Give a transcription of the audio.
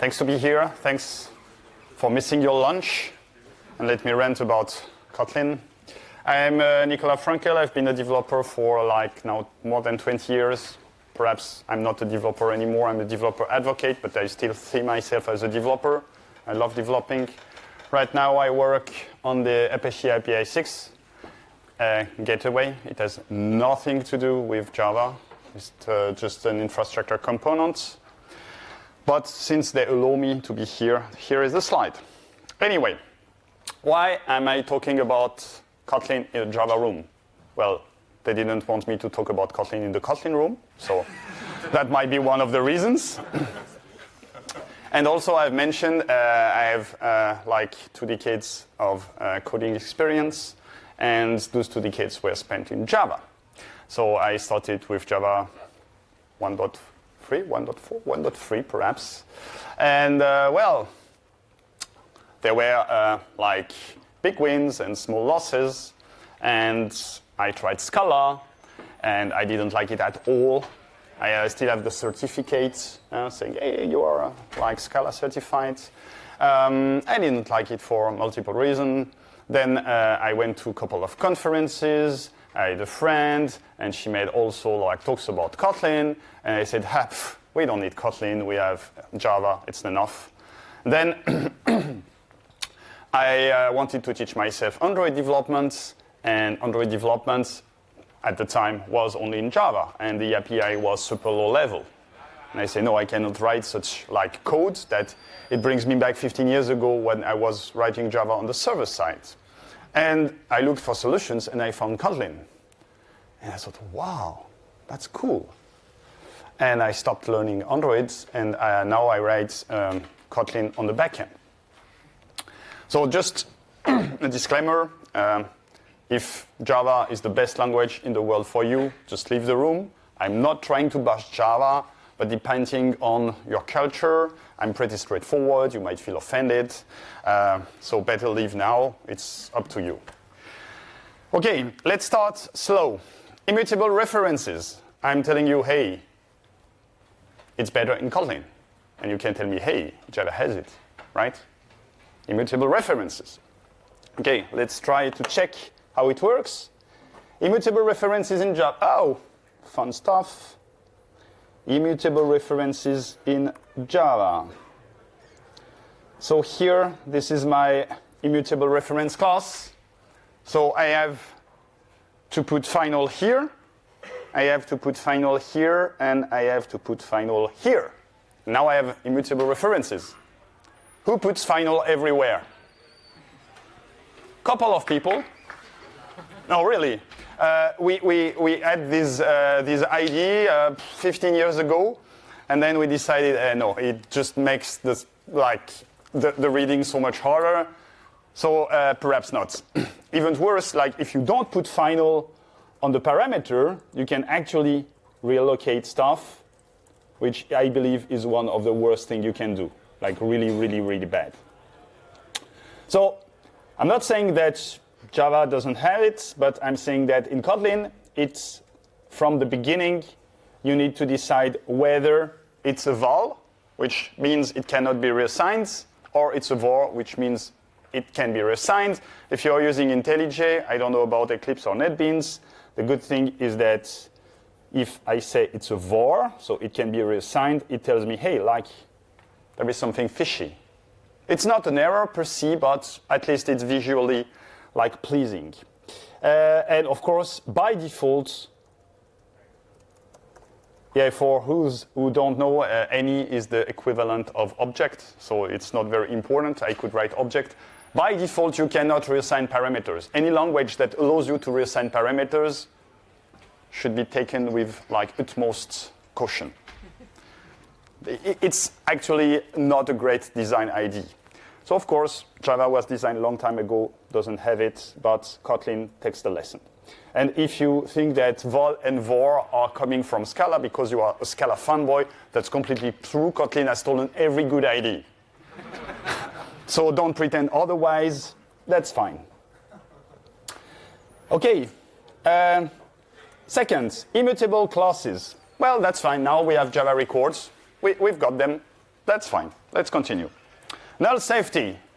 Thanks to be here. Thanks for missing your lunch. And let me rant about Kotlin. I'm Nicolas Frankel. I've been a developer for now more than 20 years. Perhaps I'm not a developer anymore. I'm a developer advocate, but I still see myself as a developer. I love developing. Right now I work on the Apache API 6 gateway. It has nothing to do with Java. It's just an infrastructure component. But since they allow me to be here, here is the slide. Anyway, why am I talking about Kotlin in a Java room? Well, they didn't want me to talk about Kotlin in the Kotlin room, so that might be one of the reasons. And also, I've mentioned I have 2 decades of coding experience, and those 2 decades were spent in Java. So I started with Java 1.3, 1.4, 1.3 perhaps. And there were big wins and small losses. And I tried Scala, and I didn't like it at all. I still have the certificate saying, hey, you are Scala certified. I didn't like it for multiple reasons. Then I went to a couple of conferences. I had a friend, and she made also talks about Kotlin. And I said, we don't need Kotlin. We have Java. It's enough. Then I wanted to teach myself Android development. And Android development at the time was only in Java, and the API was super low level. And I say, no, I cannot write such code that it brings me back 15 years ago when I was writing Java on the server side. And I looked for solutions, and I found Kotlin. And I thought, wow, that's cool. And I stopped learning Android, and now I write Kotlin on the backend. So just a disclaimer. If Java is the best language in the world for you, just leave the room. I'm not trying to bash Java, but depending on your culture, I'm pretty straightforward. You might feel offended. So better leave now. It's up to you. Okay, let's start slow. Immutable references. I'm telling you, hey, it's better in Kotlin. And you can tell me, hey, Java has it, right? Immutable references. Okay, let's try to check how it works. Immutable references in Java. Oh, fun stuff. Immutable references in Java. So here, this is my immutable reference class. So I have to put final here. I have to put final here, and I have to put final here. Now I have immutable references. Who puts final everywhere? Couple of people. No, really. We had this idea 15 years ago, and then we decided, no, it just makes this, the reading so much harder. So perhaps not. Even worse, if you don't put final on the parameter, you can actually reallocate stuff, which I believe is one of the worst things you can do. Really, really, really bad. So I'm not saying that Java doesn't have it, but I'm saying that in Kotlin, it's from the beginning, you need to decide whether it's a val, which means it cannot be reassigned, or it's a var, which means it can be reassigned. If you're using IntelliJ, I don't know about Eclipse or NetBeans, the good thing is that if I say it's a var, so it can be reassigned, it tells me, hey, there is something fishy. It's not an error per se, but at least it's visually pleasing. And of course, by default, for who don't know, any is the equivalent of object, so it's not very important. I could write object. By default, you cannot reassign parameters. Any language that allows you to reassign parameters should be taken with utmost caution. It's actually not a great design idea. So of course, Java was designed a long time ago, doesn't have it, but Kotlin takes the lesson. And if you think that val and var are coming from Scala because you are a Scala fanboy, that's completely true. Kotlin has stolen every good idea. So don't pretend otherwise. That's fine. Okay. Second, immutable classes. Well, that's fine. Now we have Java records. We've got them. That's fine. Let's continue. Null safety.